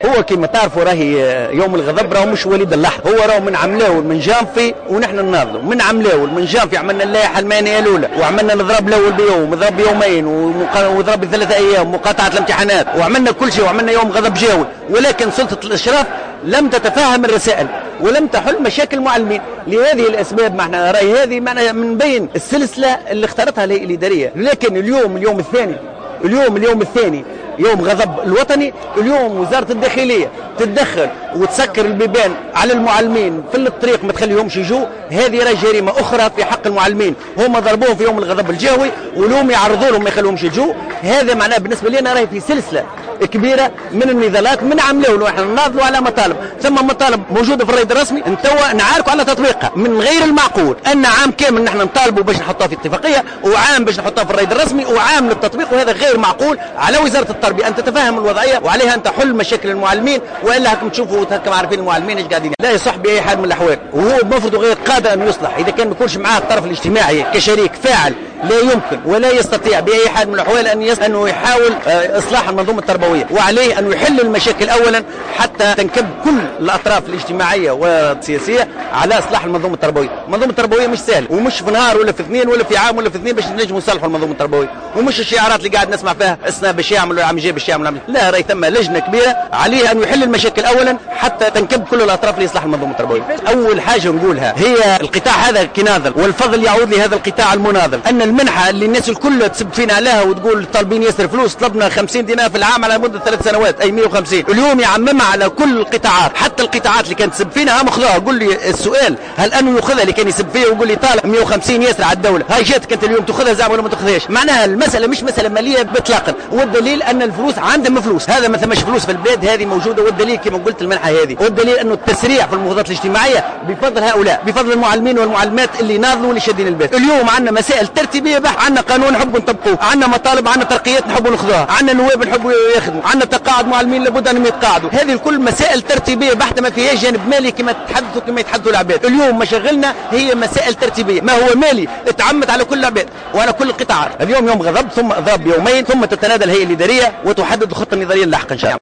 هو كما تعرفوا راهي يوم الغضب راهو مش وليد اللحظه، هو راهو من عملاول من جانفي ونحن نناضلوا من عملاول من جانفي. عملنا اللائحه المهنيه الاولى وعملنا الاضراب الاول بيوم وضرب بيومين وضرب بثلاثة ايام ومقاطعه الامتحانات وعملنا كل شيء وعملنا يوم غضب جاوي، ولكن سلطه الاشراف لم تتفهم الرسائل ولم تحل مشاكل المعلمين. لهذه الاسباب معنا راي هذه معنا من بين السلسله اللي اختارتها الهيئه الاداريه. لكن اليوم الثاني يوم غضب الوطني، اليوم وزارة الداخلية تتدخل وتسكر البيبان على المعلمين في الطريق ما تخليهمش يجوا. هذه راهي جريمة أخرى في حق المعلمين، هم ضربوهم في يوم الغضب الجهوي واليوم يعرضوا لهم ما يخليهمش يجوا. هذا معناه بالنسبة لنا راهي في سلسلة كبيرة من النضالات من عملاول ونحن نناضلوا على مطالب، ثم مطالب موجودة في الرائد الرسمي نتوا نعاركوا على تطبيقها. من غير المعقول أن عام كامل نحن نطالبوا باش نحطها في اتفاقية وعام باش نحطها في الرائد الرسمي وعام للتطبيق، وهذا غير معقول. على وزارة التربية أن تتفهم الوضعية وعليها أن تحل مشاكل المعلمين، وإلا هكم تشوفوا هكم عارفين المعلمين ايش قاعدين. لا يصح بأي حال من الأحوال، وهو المفروض غير قادر أن يصلح إذا كان ما يكونش معاه الطرف الاجتماعي كشريك فاعل. لا يمكن ولا يستطيع بأي حال من الأحوال أنه يحاول إصلاح المنظومة التربوية، وعليه أنه يحل المشاكل أولا حتى تنكب كل الأطراف الاجتماعية والسياسية على إصلاح المنظومة التربوية. المنظومة التربوية مش سهل ومش في نهار ولا في اثنين ولا في عام ولا في اثنين باش نجموا نصلحوا المنظومة التربوية، ومش الشعارات اللي قاعد نسمع فيها اسنا باش يعملوا عم جاي باش يعملوا. لا، راهي ثم لجنة كبيرة عليه أنه يحل المشاكل أولا حتى تنكب كل الأطراف لإصلاح المنظومة التربوية. أول حاجة نقولها هي القطاع هذا كناضل، والفضل يعود لهذا القطاع المناضل. أن المنحة اللي الناس الكل تسب فينا عليها وتقول طالبين ياسر فلوس، طلبنا 50 دينار في العام على مدة 3 سنوات أي 150، اليوم يعممها على كل القطاعات، حتى القطاعات اللي كانت تسب فينا هم أخذوها. قول لي السؤال، هل أنه يأخذها اللي كان يسب فيها ويقول لي طالب 150 ياسر على الدولة، هاي جاتك أنت اليوم تأخذها زعما ولا ما تأخذهاش؟ معناها المسألة مش مسألة مالية إطلاقا، والدليل أن الفلوس عندهم فلوس. هذا ما ثماش فلوس في البلاد هذه موجودة، والدليل كما قلت المنحة هذه، والدليل أنه التسريع في المفاوضات الاجتماعية بفضل هؤلاء، بفضل المعلمين والمعلمات اللي ناضلوا واللي شادين البيت. اليوم عندنا مسائل ترتيبية بحت، عندنا قانون نحبوا نطبقوه، عندنا مطالب، عندنا ترقيات نحبوا ناخذوها، عندنا نواب نحبوا ياخذوا، عندنا تقاعد معلمين لابد انهم يتقاعدوا. هذه الكل مسائل ترتيبيه بحته ما فيهاش جانب مالي كما يتحدثوا العباد. اليوم مشاغلنا هي مسائل ترتيبيه، ما هو مالي اتعمت على كل العباد وعلى كل القطاعات. اليوم يوم غضب ثم اضراب يومين ثم تتنادى الهيئه الاداريه وتحدد الخطه النظريه اللاحقه ان شاء الله.